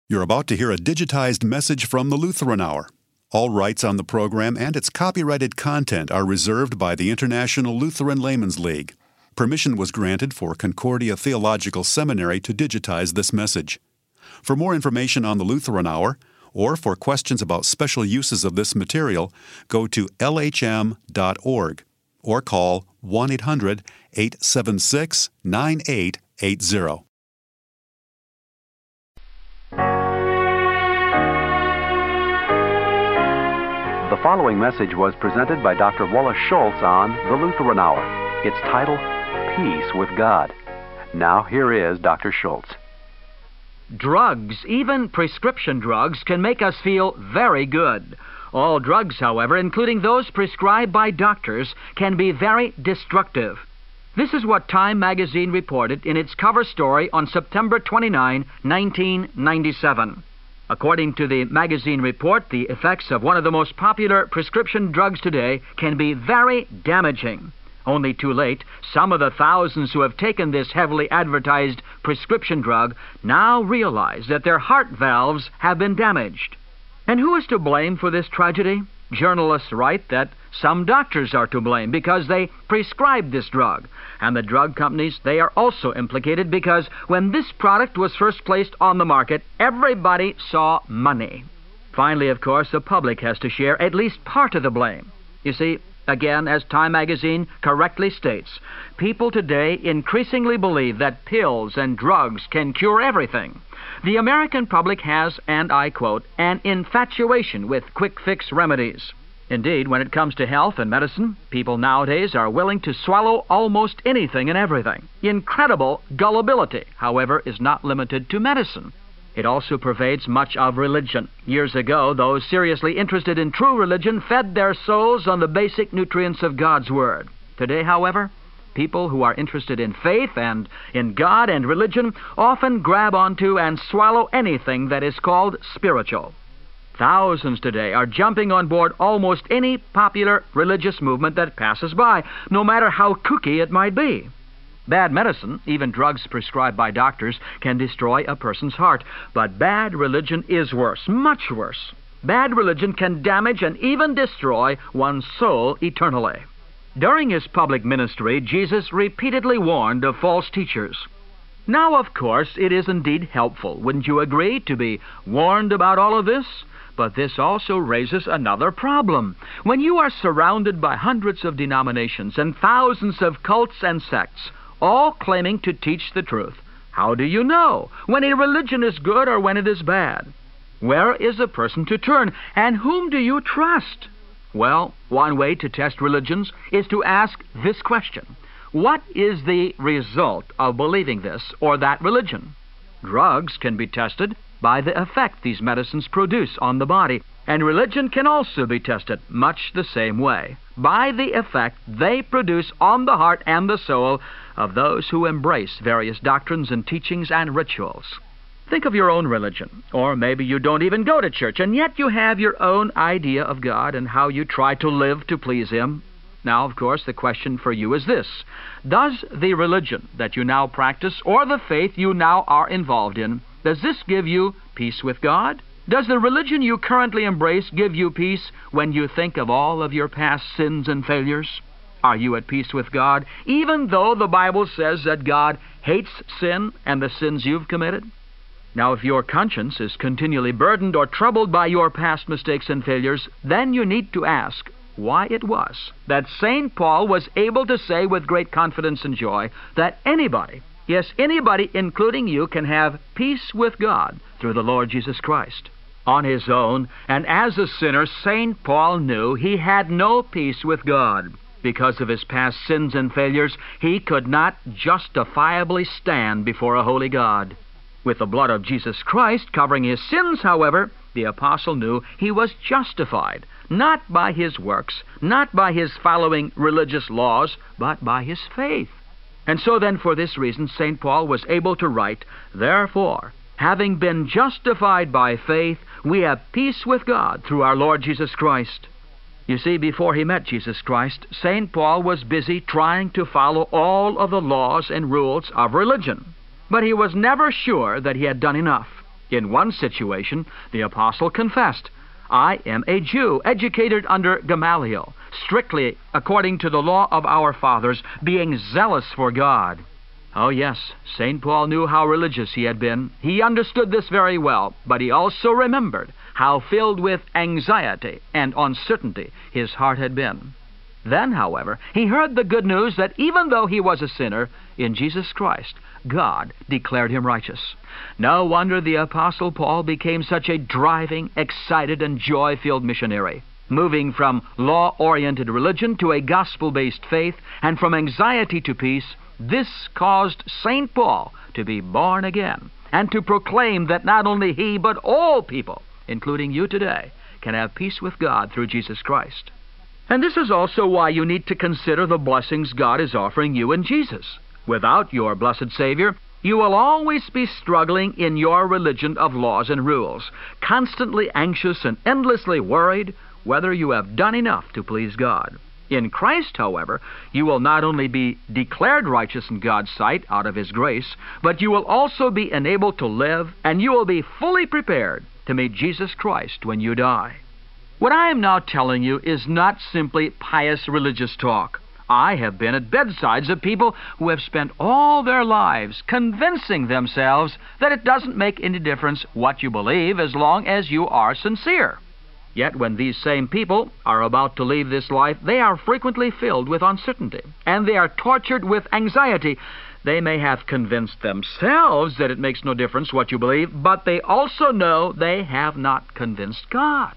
You're about to hear a digitized message from the Lutheran Hour. All rights on the program and its copyrighted content are reserved by the International Lutheran Laymen's League. Permission was granted for Concordia Theological Seminary to digitize this message. For more information on the Lutheran Hour, or for questions about special uses of this material, go to lhm.org or call 1-800-876-9880. The following message was presented by Dr. Wallace Schultz on the Lutheran Hour. Its title, Peace with God. Now, here is Dr. Schultz. Drugs, even prescription drugs, can make us feel very good. All drugs, however, including those prescribed by doctors, can be very destructive. This is what Time magazine reported in its cover story on September 29, 1997. According to the magazine report, the effects of one of the most popular prescription drugs today can be very damaging. Only too late, some of the thousands who have taken this heavily advertised prescription drug now realize that their heart valves have been damaged. And who is to blame for this tragedy? Journalists write that some doctors are to blame because they prescribed this drug. And the drug companies, they are also implicated because when this product was first placed on the market, everybody saw money. Finally, of course, the public has to share at least part of the blame. You see, again, as Time magazine correctly states, people today increasingly believe that pills and drugs can cure everything. The American public has, and I quote, an infatuation with quick-fix remedies. Indeed, when it comes to health and medicine, people nowadays are willing to swallow almost anything and everything. Incredible gullibility, however, is not limited to medicine. It also pervades much of religion. Years ago, those seriously interested in true religion fed their souls on the basic nutrients of God's Word. Today, however, people who are interested in faith and in God and religion often grab onto and swallow anything that is called spiritual. Thousands today are jumping on board almost any popular religious movement that passes by, no matter how kooky it might be. Bad medicine, even drugs prescribed by doctors, can destroy a person's heart. But bad religion is worse, much worse. Bad religion can damage and even destroy one's soul eternally. During his public ministry, Jesus repeatedly warned of false teachers. Now, of course, it is indeed helpful, wouldn't you agree, to be warned about all of this? But this also raises another problem. When you are surrounded by hundreds of denominations and thousands of cults and sects, all claiming to teach the truth, how do you know when a religion is good or when it is bad? Where is a person to turn, and whom do you trust? Well, one way to test religions is to ask this question. What is the result of believing this or that religion? Drugs can be tested by the effect these medicines produce on the body, and religion can also be tested much the same way, by the effect they produce on the heart and the soul of those who embrace various doctrines and teachings and rituals. Think of your own religion, or maybe you don't even go to church, and yet you have your own idea of God and how you try to live to please Him. Now, of course, the question for you is this. Does the religion that you now practice, or the faith you now are involved in, does this give you peace with God? Does the religion you currently embrace give you peace when you think of all of your past sins and failures? Are you at peace with God, even though the Bible says that God hates sin and the sins you've committed? Now, if your conscience is continually burdened or troubled by your past mistakes and failures, then you need to ask why it was that St. Paul was able to say with great confidence and joy that anybody, yes, anybody, including you, can have peace with God through the Lord Jesus Christ. On his own, and as a sinner, St. Paul knew he had no peace with God. Because of his past sins and failures, he could not justifiably stand before a holy God. With the blood of Jesus Christ covering his sins, however, the apostle knew he was justified, not by his works, not by his following religious laws, but by his faith. And so then, for this reason, St. Paul was able to write, "Therefore, having been justified by faith, we have peace with God through our Lord Jesus Christ." You see, before he met Jesus Christ, St. Paul was busy trying to follow all of the laws and rules of religion. But he was never sure that he had done enough. In one situation, the apostle confessed, "I am a Jew, educated under Gamaliel, strictly according to the law of our fathers, being zealous for God." Oh yes, St. Paul knew how religious he had been. He understood this very well, but he also remembered how filled with anxiety and uncertainty his heart had been. Then, however, he heard the good news that even though he was a sinner, in Jesus Christ, God declared him righteous. No wonder the Apostle Paul became such a driving, excited, and joy-filled missionary, moving from law-oriented religion to a gospel-based faith, and from anxiety to peace. This caused St. Paul to be born again and to proclaim that not only he, but all people, including you today, can have peace with God through Jesus Christ. And this is also why you need to consider the blessings God is offering you in Jesus. Without your blessed Savior, you will always be struggling in your religion of laws and rules, constantly anxious and endlessly worried whether you have done enough to please God. In Christ, however, you will not only be declared righteous in God's sight out of His grace, but you will also be enabled to live, and you will be fully prepared to meet Jesus Christ when you die. What I am now telling you is not simply pious religious talk. I have been at bedsides of people who have spent all their lives convincing themselves that it doesn't make any difference what you believe as long as you are sincere. Yet when these same people are about to leave this life, they are frequently filled with uncertainty, and they are tortured with anxiety. They may have convinced themselves that it makes no difference what you believe, but they also know they have not convinced God.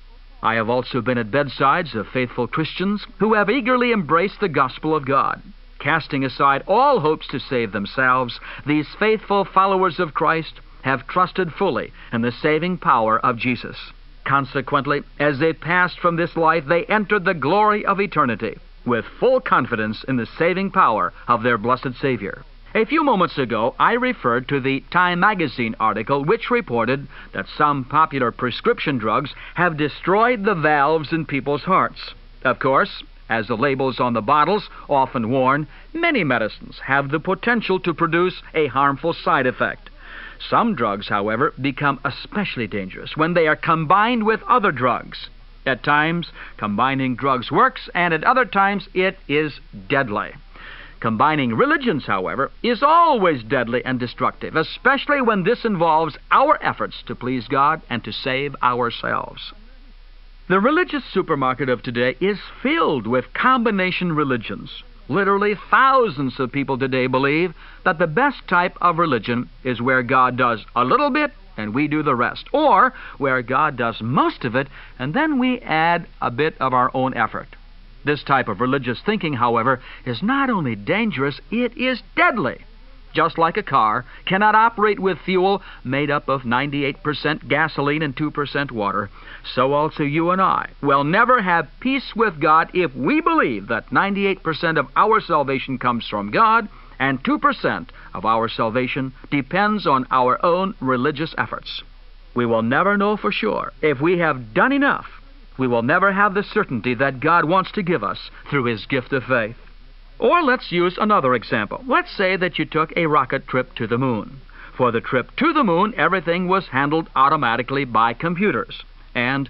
I have also been at bedsides of faithful Christians who have eagerly embraced the gospel of God. Casting aside all hopes to save themselves, these faithful followers of Christ have trusted fully in the saving power of Jesus. Consequently, as they passed from this life, they entered the glory of eternity with full confidence in the saving power of their blessed Savior. A few moments ago, I referred to the Time magazine article which reported that some popular prescription drugs have destroyed the valves in people's hearts. Of course, as the labels on the bottles often warn, many medicines have the potential to produce a harmful side effect. Some drugs, however, become especially dangerous when they are combined with other drugs. At times, combining drugs works, and at other times, it is deadly. Combining religions, however, is always deadly and destructive, especially when this involves our efforts to please God and to save ourselves. The religious supermarket of today is filled with combination religions. Literally thousands of people today believe that the best type of religion is where God does a little bit and we do the rest, or where God does most of it and then we add a bit of our own effort. This type of religious thinking, however, is not only dangerous, it is deadly. Just like a car cannot operate with fuel made up of 98% gasoline and 2% water, so also you and I will never have peace with God if we believe that 98% of our salvation comes from God and 2% of our salvation depends on our own religious efforts. We will never know for sure if we have done enough. We will never have the certainty that God wants to give us through His gift of faith. Or let's use another example. Let's say that you took a rocket trip to the moon. For the trip to the moon, everything was handled automatically by computers. And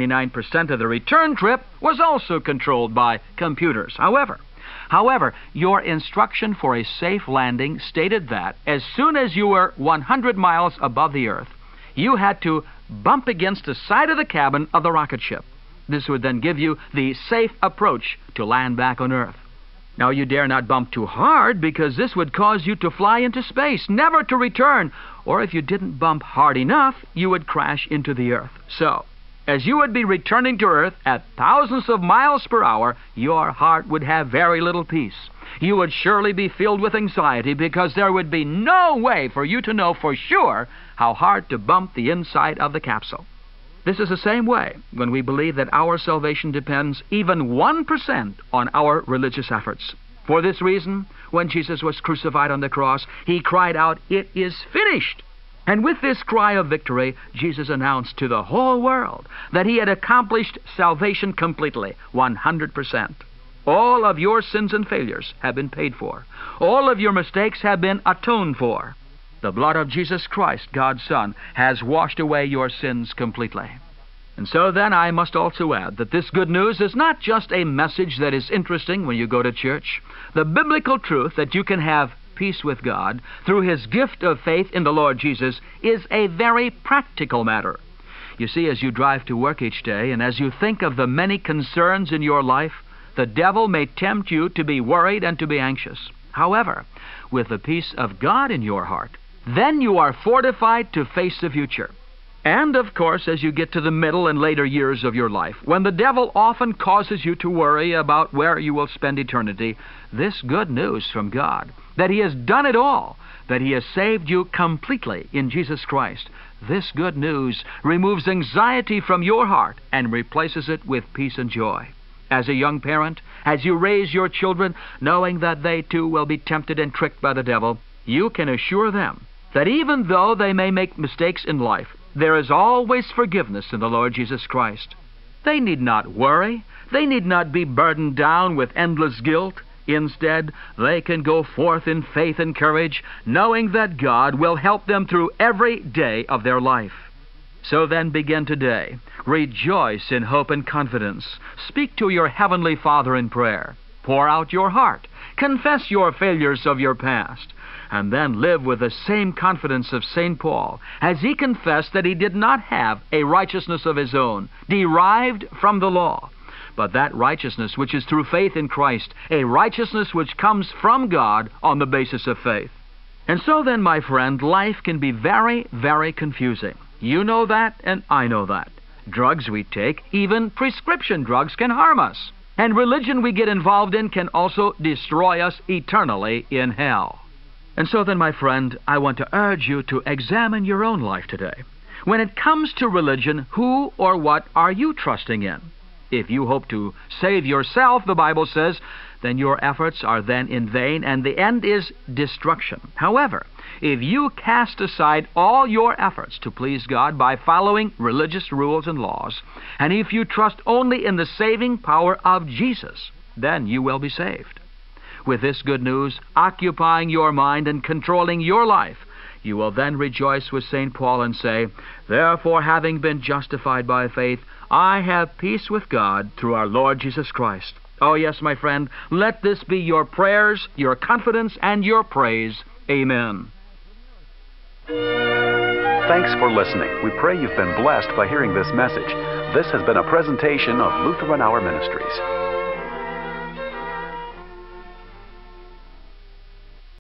99% of the return trip was also controlled by computers. However, your instruction for a safe landing stated that as soon as you were 100 miles above the Earth, you had to bump against the side of the cabin of the rocket ship. This would then give you the safe approach to land back on Earth. Now, you dare not bump too hard because this would cause you to fly into space, never to return. Or if you didn't bump hard enough, you would crash into the Earth. So, as you would be returning to Earth at thousands of miles per hour, your heart would have very little peace. You would surely be filled with anxiety because there would be no way for you to know for sure how hard to bump the inside of the capsule. This is the same way when we believe that our salvation depends even 1% on our religious efforts. For this reason, when Jesus was crucified on the cross, He cried out, "It is finished." And with this cry of victory, Jesus announced to the whole world that He had accomplished salvation completely, 100%. All of your sins and failures have been paid for. All of your mistakes have been atoned for. The blood of Jesus Christ, God's Son, has washed away your sins completely. And so then I must also add that this good news is not just a message that is interesting when you go to church. The biblical truth that you can have peace with God through His gift of faith in the Lord Jesus is a very practical matter. You see, as you drive to work each day and as you think of the many concerns in your life, the devil may tempt you to be worried and to be anxious. However, with the peace of God in your heart, then you are fortified to face the future. And, of course, as you get to the middle and later years of your life, when the devil often causes you to worry about where you will spend eternity, this good news from God, that He has done it all, that He has saved you completely in Jesus Christ, this good news removes anxiety from your heart and replaces it with peace and joy. As a young parent, as you raise your children, knowing that they too will be tempted and tricked by the devil, you can assure them that even though they may make mistakes in life, there is always forgiveness in the Lord Jesus Christ. They need not worry. They need not be burdened down with endless guilt. Instead, they can go forth in faith and courage, knowing that God will help them through every day of their life. So then begin today. Rejoice in hope and confidence. Speak to your Heavenly Father in prayer. Pour out your heart. Confess your failures of your past. And then live with the same confidence of St. Paul, as he confessed that he did not have a righteousness of his own, derived from the law, but that righteousness which is through faith in Christ, a righteousness which comes from God on the basis of faith. And so then, my friend, life can be very, very confusing. You know that, and I know that. Drugs we take, even prescription drugs, can harm us. And religion we get involved in can also destroy us eternally in hell. And so then, my friend, I want to urge you to examine your own life today. When it comes to religion, who or what are you trusting in? If you hope to save yourself, the Bible says, then your efforts are then in vain, and the end is destruction. However, if you cast aside all your efforts to please God by following religious rules and laws, and if you trust only in the saving power of Jesus, then you will be saved. With this good news occupying your mind and controlling your life, you will then rejoice with St. Paul and say, "Therefore, having been justified by faith, I have peace with God through our Lord Jesus Christ." Oh yes, my friend, let this be your prayers, your confidence, and your praise. Amen. Thanks for listening. We pray you've been blessed by hearing this message. This has been a presentation of Lutheran Hour Ministries.